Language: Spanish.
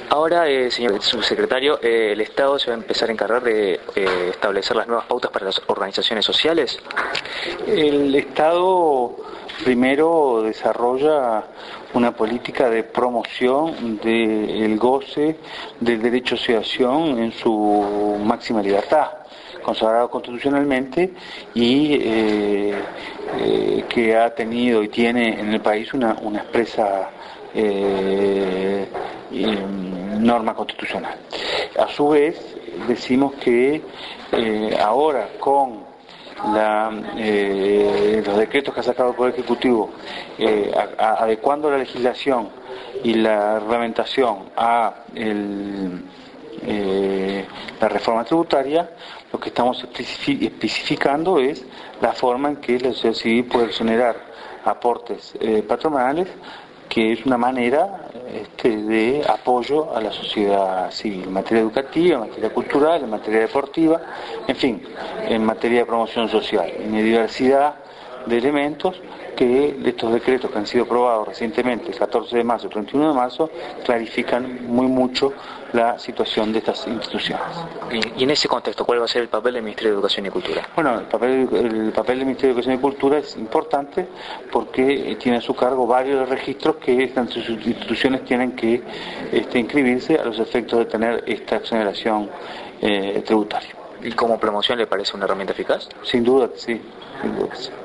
Ahora, señor subsecretario, el Estado se va a empezar a encargar de establecer las nuevas pautas para las organizaciones sociales. El Estado primero desarrolla una política de promoción del goce del derecho a asociación en su máxima libertad, consagrado constitucionalmente y que ha tenido y tiene en el país una expresa norma constitucional. A su vez, decimos que ahora con los decretos que ha sacado el Poder Ejecutivo, adecuando la legislación y la reglamentación a la reforma tributaria, lo que estamos especificando es la forma en que la sociedad civil puede generar aportes patronales, que es una manera de apoyo a la sociedad civil, en materia educativa, en materia cultural, en materia deportiva, en fin, en materia de promoción social, en diversidad de elementos que estos decretos que han sido aprobados recientemente, el 14 de marzo, el 31 de marzo, clarifican muy mucho la situación de estas instituciones. Y en ese contexto, ¿cuál va a ser el papel del Ministerio de Educación y Cultura? Bueno, el papel del Ministerio de Educación y Cultura es importante porque tiene a su cargo varios registros que estas instituciones tienen que inscribirse a los efectos de tener esta exoneración tributaria. ¿Y como promoción le parece una herramienta eficaz? Sin duda que sí, sin duda que sí.